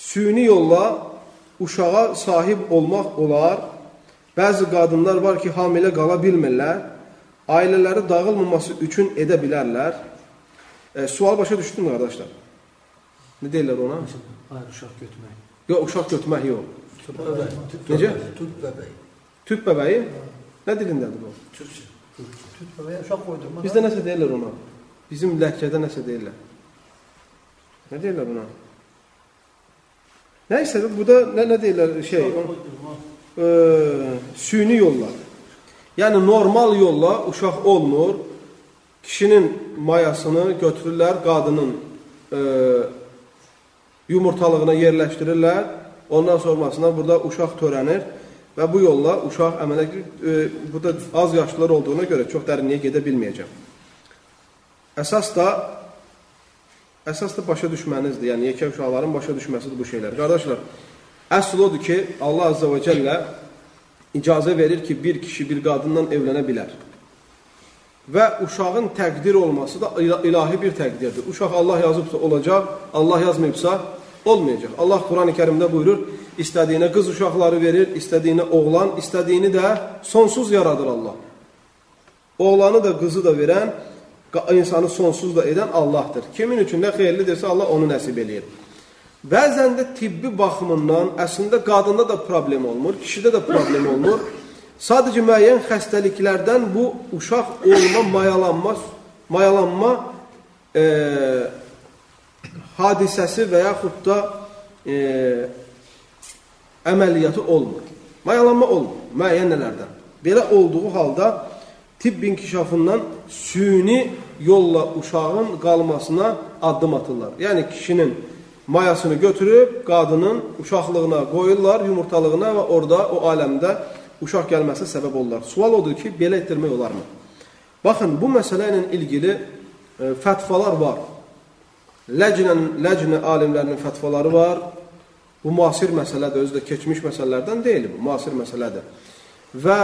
süni yolla uşağa sahib olmaq olar. Bəzi qadınlar var ki, hamilə qala bilmirlər. Ailələri dağılmaması üçün edə bilərlər. Sual başa düşdün mü, qardaşlar? Ne deyirlər ona? Hayır, uşaq götürmək. Yox, uşaq götürmək yox. Tüp bəbəyi. Necə? Tüp bəbəyi. Tüp bəbəyi? Nə dilindədir bu? Türkçə. Tüp bəbəyi uşaq qoydurmaq. Bizdə nəsə deyirlər ona? Bizim ləhcədə nəsə deyirlər. Nə deyirlər ona? Nəysə, bu da nə deyirlər süni yollar. Yəni, normal yolla uşaq olmur. Kişinin mayasını götürürlər, qadının yumurtalığına yerləşdirirlər. Ondan sonrasında burada uşaq törənir və bu yolla uşaq əmələ burada az yaşlılar olduğuna görə çox dərinliyə gedə bilməyəcəm. Əsas da başa düşmənizdir. Yəni, yekə uşaqların başa düşməsidir bu şeylər. Qardaşlar, əsl odur ki, Allah Azze və Cəllə icazə verir ki, bir kişi bir qadından evlənə bilər. Və uşağın təqdir olması da ilahi bir təqdirdir. Uşaq Allah yazıbsa olacaq, Allah yazmayıbsa olmayacaq. Allah Quran-ı Kərimdə buyurur, istədiyinə qız uşaqları verir, istədiyinə oğlan, istədiyini də sonsuz yaradır Allah. Oğlanı da qızı da verən, insanı sonsuz da edən Allahdır. Kimin üçün nə xeyirlidirsə Allah onu nəsib eləyir. Bəzən də tibbi baxımından əslində qadında da problem olmur, kişidə də problem olmur. Sadəcə müəyyən xəstəliklərdən bu uşaq olma, mayalanma hadisəsi və yaxud da əməliyyatı olmur. Mayalanma olmur, müəyyən nələrdən. Belə olduğu halda tibb inkişafından süni yolla uşağın qalmasına addım atırlar. Yəni kişinin mayasını götürüb qadının uşaqlığına qoyurlar, yumurtalığına və orada o aləmdə uşaq gəlməsinə səbəb olurlar. Sual odur ki, belə etdirmək olarmı? Baxın, bu məsələ ilə ilgili fətvalar var. Ləcnə alimlərinin fətvaları var. Bu müasir məsələdir, özü də keçmiş məsələlərdən deyil, bu müasir məsələdir. Və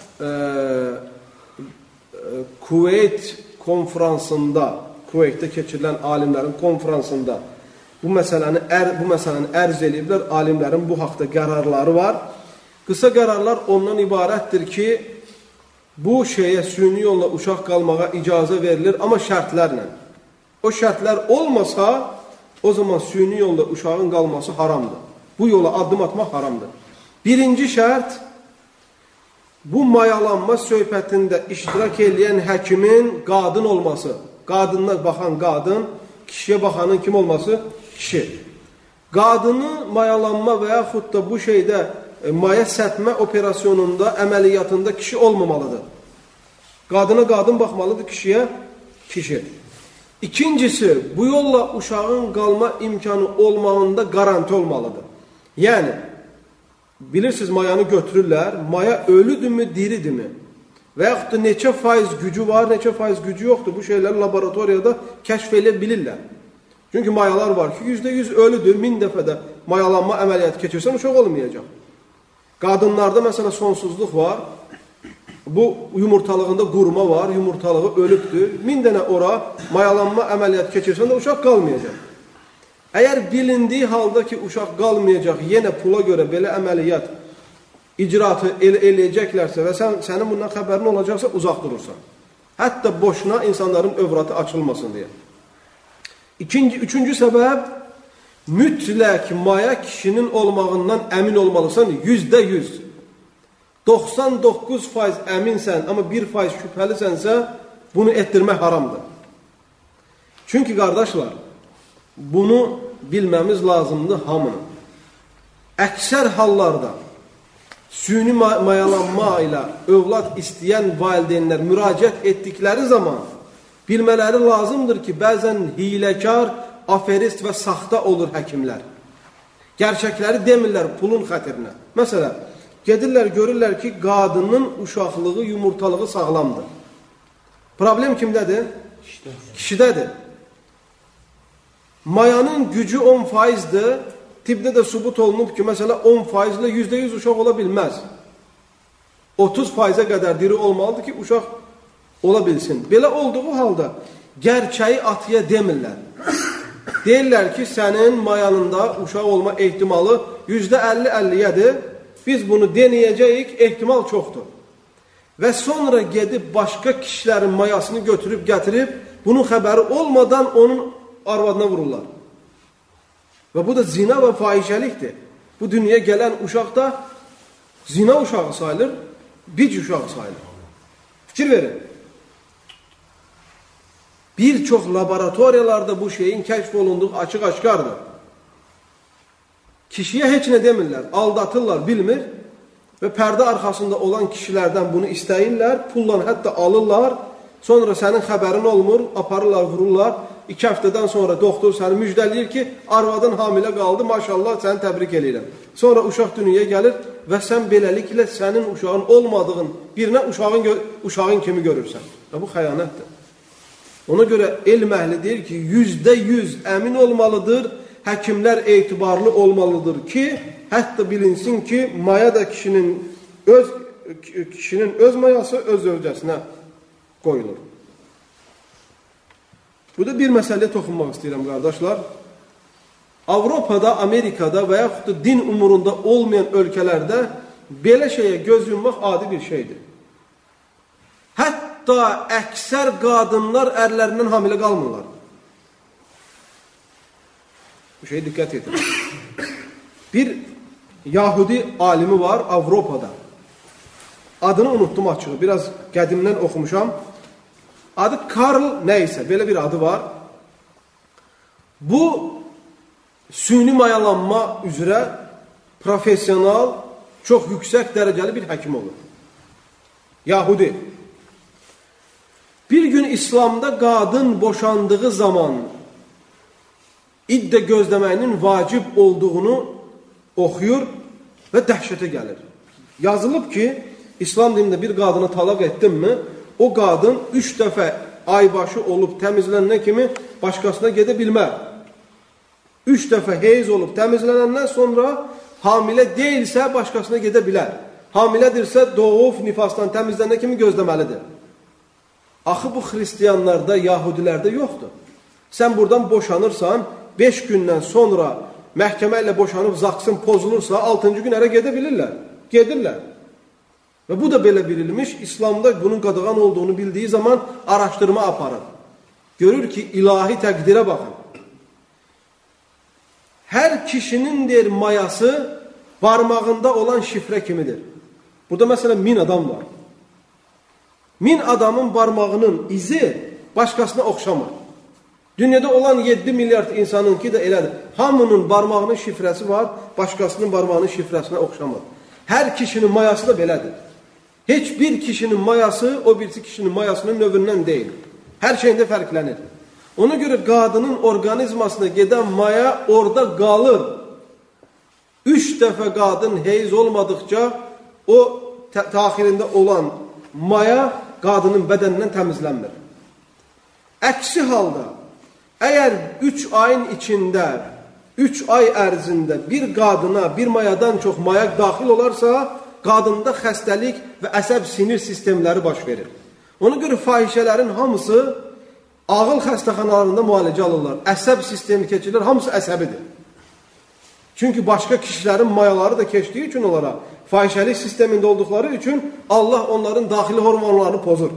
Kuveyt konfransında, Kuveytdə keçirilən alimlərin konfransında bu məsələni ərz ediblər, alimlərin bu haqda qərarları var. Qısa qərarlar ondan ibarətdir ki, bu şeyə süni yolla uşaq qalmağa icazə verilir, amma şərtlərlə. O şərtlər olmasa, o zaman süni yolla uşağın qalması haramdır. Bu yola addım atmaq haramdır. Birinci şərt, bu mayalanma söhbətində iştirak edən həkimin qadın olması. Qadına baxan qadın, kişiyə baxanın kim olması? Kişi. Qadını mayalanma və yaxud da bu şeydə maya sətmə operasyonunda, əməliyyatında kişi olmamalıdır. Qadına qadın baxmalıdır, kişiyə kişi. İkincisi, bu yolla uşağın qalma imkanı olmağında garanti olmalıdır. Yəni, bilirsiniz, mayanı götürürlər, maya ölüdürmü, diridirmi? Və yaxud da neçə faiz gücü var, neçə faiz gücü yoxdur. Bu şeyləri laboratoriyada kəşf edə bilirlər. Çünki mayalar var ki, %100 ölüdür, 1000 dəfədə mayalanma əməliyyatı keçirsən, uşaq olmayacaq. Qadınlarda məsələ sonsuzluq var. Bu yumurtalığında qurma var, yumurtalığı ölübdür. 1000 dənə ora mayalanma əməliyyatı keçirsən də uşaq qalmayacaq. Əgər bilindiyi halda ki, uşaq qalmayacaq, yenə pula görə belə əməliyyat icraatı eləyəcəklərsə və sənin bundan xəbərin olacaqsa, uzaq durursan. Hətta boşuna insanların övratı açılmasın deyə. Üçüncü səbəb, mütləq maya kişinin olmağından əmin olmalısan, %100. 99% əminsən, amma 1% şübhəlisənsə, bunu etdirmək haramdır. Çünki, qardaşlar, bunu bilməmiz lazımdır hamının. Əksər hallarda süni mayalanma ilə övlad istəyən valideynlər müraciət etdikləri zaman bilmələri lazımdır ki, bəzən hiləkar, aferist və saxta olur həkimlər. Gerçəkləri demirlər pulun xətirinə. Məsələn, gedirlər, görürlər ki, qadının uşaqlığı, yumurtalığı sağlamdır. Problem kimdədir? Kişidədir. Mayanın gücü 10%'dir. Tibdə də sübut olunub ki, məsələ 10% ilə %100 uşaq ola bilməz. 30%'ə qədər diri olmalıdır ki, uşaq ola bilsin. Belə olduğu halda gerçəyi atıya demirlər. Deyirlər ki, sənin mayanında uşaq olma ehtimalı %50-50-yədir. Biz bunu denəyəcəyik, ehtimal çoxdur. Və sonra gedib başqa kişilərin mayasını götürüb, gətirib, bunun xəbəri olmadan onun arvadına vururlar. Və bu da zina və fahişəlikdir. Bu dünyaya gələn uşaq da zina uşağı sayılır, bic uşağı sayılır. Fikir verin. Bir çox laboratoriyalarda bu şeyin kəşf olunduğu açıq-aşkardır. Kişiyə heç nə demirlər, aldatırlar, bilmir və pərdə arxasında olan kişilərdən bunu istəyirlər, pulla hətta alırlar, sonra sənin xəbərin olmur, aparırlar, vururlar. 2 həftədən sonra doktor səni müjdələyir ki, arvadın hamilə qaldı, maşallah, səni təbrik edirəm. Sonra uşaq dünyaya gəlir və sən beləliklə sənin uşağın olmadığın birinə uşağın kimi görürsən. Və bu xəyanətdir. Ona görə elm əhli deyir ki, %100 əmin olmalıdır, həkimlər etibarlı olmalıdır ki, hətta bilinsin ki, maya da kişinin öz mayası öz zövcəsinə qoyulur. Burada bir məsələyə toxunmaq istəyirəm, qardaşlar. Avropada, Amerikada və yaxud da din umurunda olmayan ölkələrdə belə şeyə göz yummaq adi bir şeydir. Hətta əksər qadınlar ərlərindən hamilə qalmırlar. Bu şeyə diqqət edin. Bir Yahudi alimi var Avropada. Adını unuttum açığı, biraz qədimdən oxumuşam. Adı Karl neysə, belə bir adı var. Bu, süni mayalanma üzrə profesional, çox yüksək dərəcəli bir həkim olur. Yahudi. Bir gün İslamda qadın boşandığı zaman iddə gözləməyinin vacib olduğunu oxuyur və dəhşətə gəlir. Yazılıb ki, İslam dinində bir qadını talaq etdin mi, o qadın 3 dəfə aybaşı olub təmizlənənə kimi başqasına gedə bilmər. 3 dəfə heyz olub təmizlənəndən sonra hamilə deyilsə başqasına gedə bilər. Hamilədirsə doğub nifasdan təmizlənənə kimi gözləməlidir. Axı bu xristiyanlarda, yahudilərdə yoxdur. Sən buradan boşanırsan, 5 gündən sonra məhkəmə ilə boşanıb zaksın pozulursa 6-cı gün ərə gedə bilirlər. Gedirlər. Və bu da belə bilinmiş, İslamda bunun qadağan olduğunu bildiyi zaman araşdırma aparır. Görür ki, ilahi təqdirə baxın. Hər kişinin deyir, mayası barmağında olan şifrə kimidir. Burada məsələn 1000 adam var. 1000 adamın barmağının izi başqasına oxşamır. Dünyada olan 7 milyard insanınki də elədir. Hamının barmağının şifrəsi var, başqasının barmağının şifrəsinə oxşamır. Hər kişinin mayası da belədir. Heç bir kişinin mayası o birisi kişinin mayasının növündən deyil. Hər şeyində fərqlənir. Ona görə qadının orqanizmasına gedən maya orada qalır. 3 dəfə qadın heyz olmadıqca o daxilində olan maya qadının bədənindən təmizlənmir. Əksi halda, əgər 3 ayın içində, 3 ay ərzində bir qadına bir mayadan çox maya daxil olarsa, qadında xəstəlik və əsəb sinir sistemləri baş verir. Ona görə fahişələrin hamısı ağıl xəstəxanalarında müalicə alırlar. Əsəb sistemi keçirlər, hamısı əsəbidir. Çünki başqa kişilərin mayaları da keçdiyi üçün onlara, fahişəlik sistemində olduqları üçün Allah onların daxili hormonlarını pozur.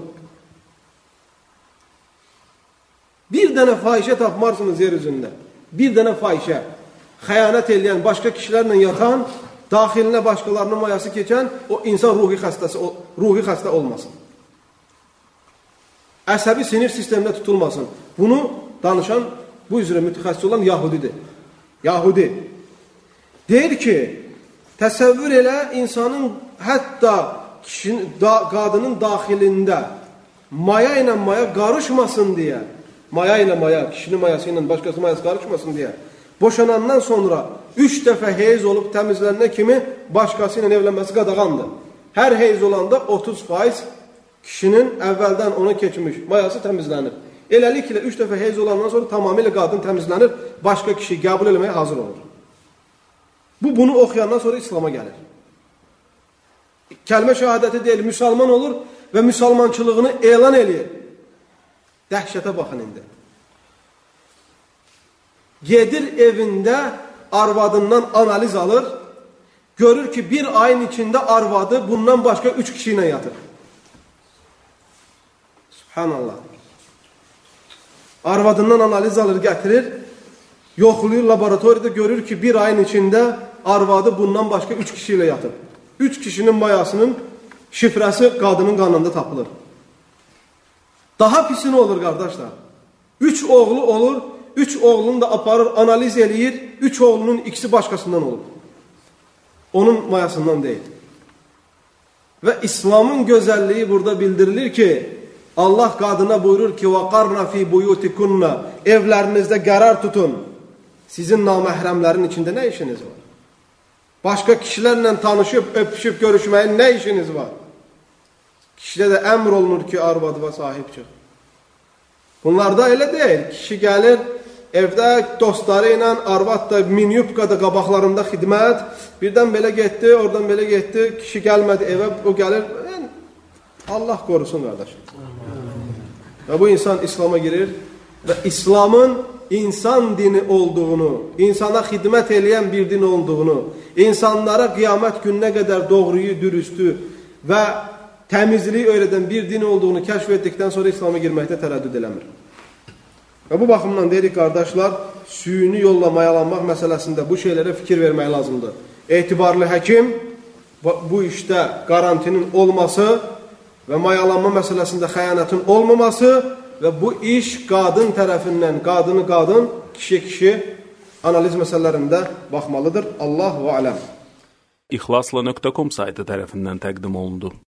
Bir dənə fahişə tapmarsınız yer üzündə. Bir dənə fahişə, xəyanət eləyən, başqa kişilərlə yatan, daxilinə başqalarının mayası keçən, o insan ruhi xəstə olmasın. Əsəbi sinir sistemində tutulmasın. Bunu danışan, bu üzrə mütəxəssis olan Yahudidir. Yahudi. Deyir ki, təsəvvür elə insanın, hətta qadının daxilində maya ilə maya qarışmasın deyə, maya ilə maya, kişinin mayası ilə başqası mayası qarışmasın deyə, boşanandan sonra 3 dəfə heyz olub təmizlənənə kimi başqası ilə evlənməsi qadağandır. Hər heyz olanda 30% kişinin əvvəldən ona keçmiş mayası təmizlənir. Eləliklə 3 dəfə heyz olandan sonra tamamilə qadın təmizlənir, başqa kişi qəbul eləməyə hazır olur. Bunu oxuyandan sonra İslam'a gəlir. Kəlmə şəhadəti deyil, müsəlman olur və müsəlmançılığını elan eləyir. Dəhşətə baxın indi. gedir evində arvadından analiz alır, görür ki bir ayın içində arvadı bundan başqa 3 kişi ilə yatır. Subhanallah. Arvadından analiz alır, gətirir, yoxlayır laboratoriyada, görür ki bir ayın içində arvadı bundan başqa 3 kişi ilə yatır. 3 kişinin mayasının şifrəsi qadının qanında tapılır. Daha pisi nə olur qardaşlar? 3 oğlu olur, 3 oğlunu da aparır, analiz eləyir, 3 oğlunun ikisi başqasından olur. Onun mayasından deyil. Və İslamın gözəlliyi burada bildirilir ki, Allah qadına buyurur ki, وَقَرْنَ فِي بُيُوتِكُنَّ evlərinizdə qərar tutun. Sizin naməhrəmlərin içində nə işiniz var? Başqa kişilərlə tanışıb, öpüşüb, görüşməyin nə işiniz var? Kişidə də əmr olunur ki, arvadıva sahib çıx. Bunlarda elə deyil. Kişi gəlir, evdə dostları ilə, arvad da minyubqada qabaqlarında xidmət, birdən belə getdi, oradan belə getdi, kişi gəlmədi evə, o gəlir, Allah qorusun qardaşım. Və bu insan İslam'a girir və İslamın insan dini olduğunu, insana xidmət eləyən bir din olduğunu, insanlara qiyamət gününə qədər doğruyu, dürüstü və təmizliyi öyrədən bir din olduğunu kəşf etdikdən sonra İslam'a girməkdə tərəddüd eləmir. Və bu baxımdan deyirik qardaşlar, süyünü yolla mayalanmaq məsələsində bu şeylərə fikir vermək lazımdır. Etibarlı həkim bu işdə qarantinin olması və mayalanma məsələsində xəyanətin olmaması və bu iş qadın tərəfindən, qadını qadın, kişi analiz məsələlərində baxmalıdır. Allahu aləm. İxlasla.com saytı tərəfindən təqdim olundu.